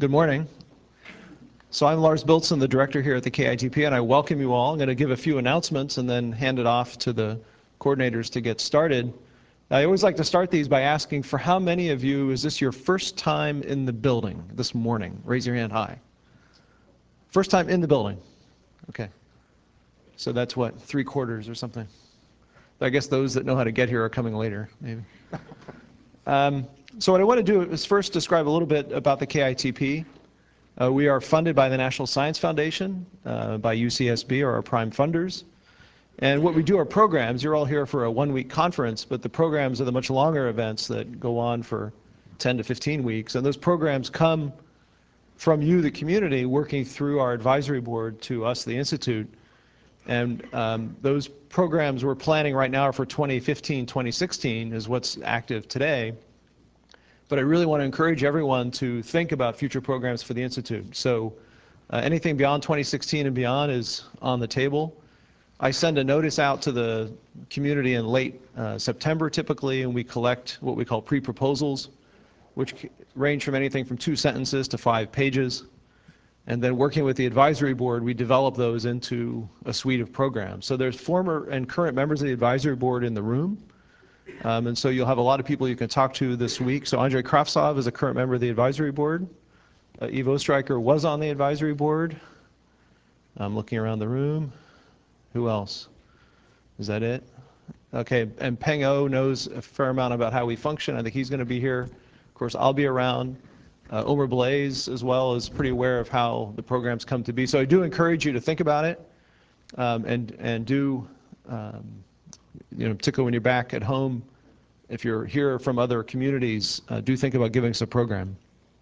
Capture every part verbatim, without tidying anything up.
Good morning. So I'm Lars Biltzen, the director here at the K I T P, and I welcome you all. I'm going to give a few announcements and then hand it off to the coordinators to get started. I always like to start these by asking, for how many of you is this your first time in the building this morning? Raise your hand high. First time in the building. Okay. So that's what, three quarters or something. I guess those that know how to get here are coming later, maybe. Um, so what I want to do is first describe a little bit about the K I T P. Uh, we are funded by the National Science Foundation, uh, by U C S B, or our prime funders. And what we do are programs. You're all here for a one-week conference, but the programs are the much longer events that go on for ten to fifteen weeks. And those programs come from you, the community, working through our advisory board to us, the Institute. And um, those programs we're planning right now are for twenty fifteen, twenty sixteen is what's active today. But I really want to encourage everyone to think about future programs for the Institute. So uh, anything beyond twenty sixteen and beyond is on the table. I send a notice out to the community in late uh, September typically, and we collect what we call pre-proposals, which range from anything from two sentences to five pages. And then working with the advisory board, we develop those into a suite of programs. So there's former and current members of the advisory board in the room. Um, and so you'll have a lot of people you can talk to this week. So Andrei Kravtsov is a current member of the advisory board. Uh, Eve Oestreicher was on the advisory board. I'm looking around the room. Who else? Is that it? Okay, and Peng O knows a fair amount about how we function. I think he's going to be here. Of course, I'll be around. Uh, Omer Blaze, as well, is pretty aware of how the programs come to be. So I do encourage you to think about it, um, and and do, um, you know, particularly when you're back at home, if you're here from other communities, uh, do think about giving us a program.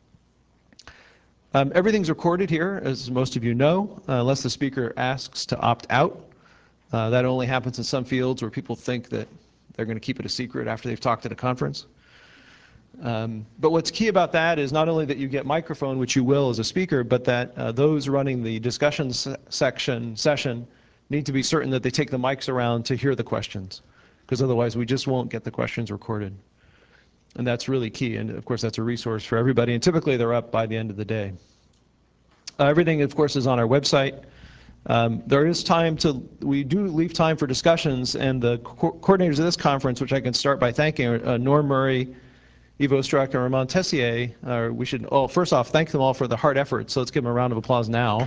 Um, everything's recorded here, as most of you know, uh, unless the speaker asks to opt out. Uh, that only happens in some fields where people think that they're going to keep it a secret after they've talked at a conference. Um, but what's key about that is not only that you get microphone, which you will as a speaker, but that uh, those running the discussion se section session need to be certain that they take the mics around to hear the questions, because otherwise we just won't get the questions recorded. And that's really key, and of course that's a resource for everybody, and typically they're up by the end of the day. Uh, everything, of course, is on our website. Um, there is time to, we do leave time for discussions, and the co coordinators of this conference, which I can start by thanking, uh, Norm Murray, Eve Oestreicher, and Ramon Tessier. Uh, we should all, first off, thank them all for the hard effort, so let's give them a round of applause now.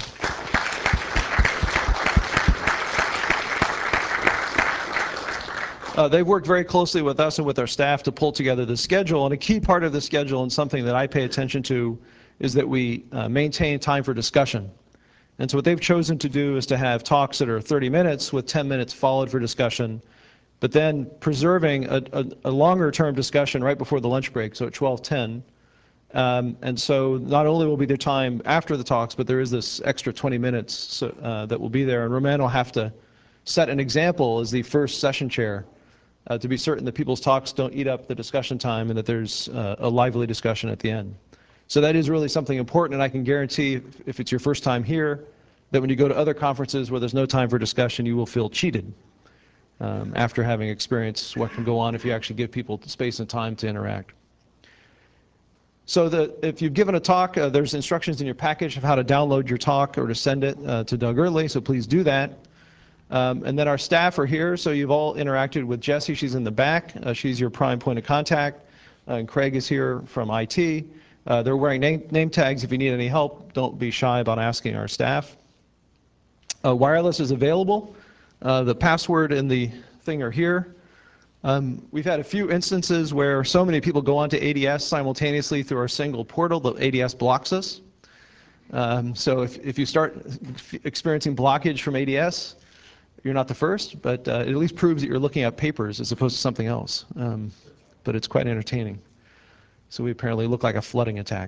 Uh, they've worked very closely with us and with our staff to pull together the schedule, and a key part of the schedule, and something that I pay attention to, is that we uh, maintain time for discussion. And so what they've chosen to do is to have talks that are thirty minutes with ten minutes followed for discussion, but then preserving a, a, a longer-term discussion right before the lunch break, so at twelve ten. Um, and so not only will be there time after the talks, but there is this extra twenty minutes so, uh, that will be there. And Roman will have to set an example as the first session chair uh, to be certain that people's talks don't eat up the discussion time and that there's uh, a lively discussion at the end. So that is really something important, and I can guarantee if, if it's your first time here, that when you go to other conferences where there's no time for discussion, you will feel cheated. Um, after having experienced what can go on if you actually give people space and time to interact. So the, if you've given a talk, uh, there's instructions in your package of how to download your talk or to send it uh, to Doug Early, so please do that. Um, and then our staff are here, so you've all interacted with Jessie. She's in the back. Uh, she's your prime point of contact. Uh, and Craig is here from I T. Uh, they're wearing name, name tags. If you need any help, don't be shy about asking our staff. Uh, wireless is available. Uh, the password and the thing are here. Um, we've had a few instances where so many people go onto A D S simultaneously through our single portal, the A D S blocks us. Um, so if, if you start experiencing blockage from A D S, you're not the first, but uh, it at least proves that you're looking at papers as opposed to something else. Um, but it's quite entertaining. So we apparently look like a flooding attack.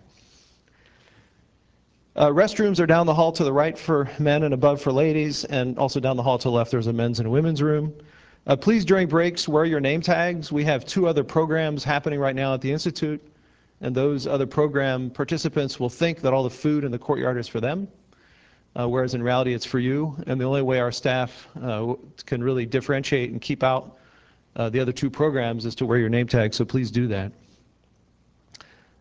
Uh, restrooms are down the hall to the right for men and above for ladies, and also down the hall to the left there's a men's and women's room. Uh, please, during breaks, wear your name tags. We have two other programs happening right now at the Institute, and those other program participants will think that all the food in the courtyard is for them, uh, whereas in reality it's for you. And the only way our staff uh, can really differentiate and keep out uh, the other two programs is to wear your name tag, so please do that.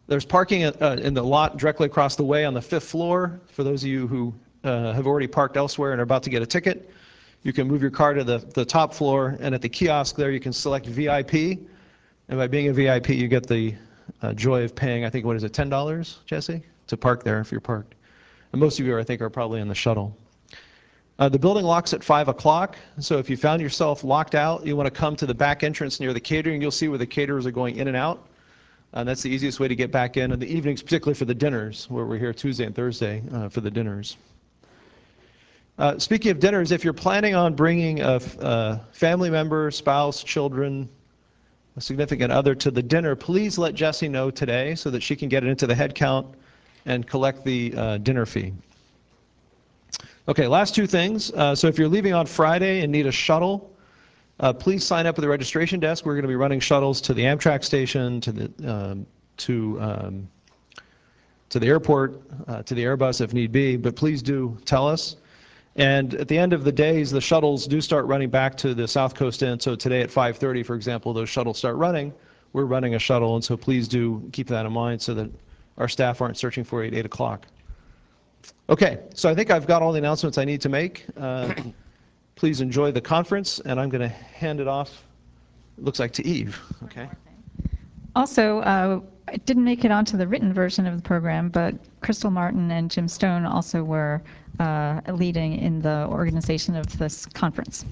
There's parking uh, in the lot directly across the way on the fifth floor. For those of you who uh, have already parked elsewhere and are about to get a ticket, you can move your car to the, the top floor, and at the kiosk there you can select V I P. And by being a V I P, you get the uh, joy of paying, I think, what is it, ten dollars, Jesse, to park there if you're parked. And most of you, I think, are probably in the shuttle. Uh, the building locks at five o'clock, so if you found yourself locked out, you want to come to the back entrance near the catering. You'll see where the caterers are going in and out. And that's the easiest way to get back in in the evenings, particularly for the dinners, where we're here Tuesday and Thursday uh, for the dinners. Uh, speaking of dinners, if you're planning on bringing a, a family member, spouse, children, a significant other to the dinner, please let Jessie know today so that she can get it into the head count and collect the uh, dinner fee. Okay, last two things. Uh, so if you're leaving on Friday and need a shuttle, Uh, please sign up at the registration desk. We're going to be running shuttles to the Amtrak station, to the um, to um, to the airport, uh, to the Airbus if need be. But please do tell us. And at the end of the days, the shuttles do start running back to the South Coast End. So today at five thirty, for example, those shuttles start running. We're running a shuttle, and so please do keep that in mind so that our staff aren't searching for you at eight o'clock. Okay, so I think I've got all the announcements I need to make. Uh, Please enjoy the conference, and I'm going to hand it off, it looks like, to Eve. Okay. Also, uh, I didn't make it onto the written version of the program, but Crystal Martin and Jim Stone also were uh, leading in the organization of this conference.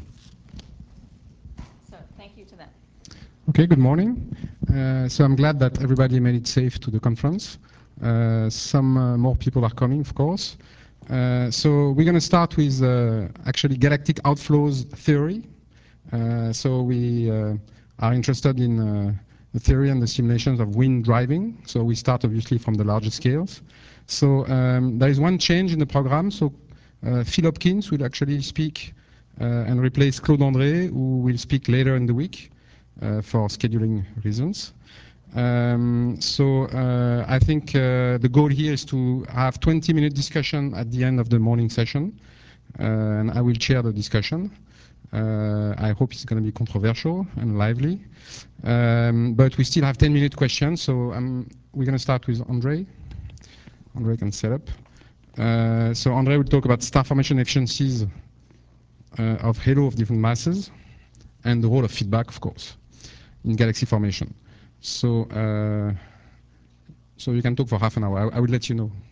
So thank you to them. Okay, good morning. Uh, so I'm glad that everybody made it safe to the conference. Uh, some uh, more people are coming, of course. Uh, so we're going to start with uh, actually galactic outflows theory. Uh, so we uh, are interested in uh, the theory and the simulations of wind driving. So we start obviously from the larger scales. So um, there is one change in the program. So uh, Phil Hopkins will actually speak uh, and replace Claude André, who will speak later in the week uh, for scheduling reasons. Um, so uh, I think uh, the goal here is to have twenty minute discussion at the end of the morning session, uh, and I will chair the discussion. Uh, I hope it's going to be controversial and lively, um, but we still have ten minute questions, so um, we're going to start with Andre. Andre can set up. Uh, so Andre will talk about star formation efficiencies uh, of halo of different masses, and the role of feedback, of course, in galaxy formation. So, uh, so you can talk for half an hour. I, I will let you know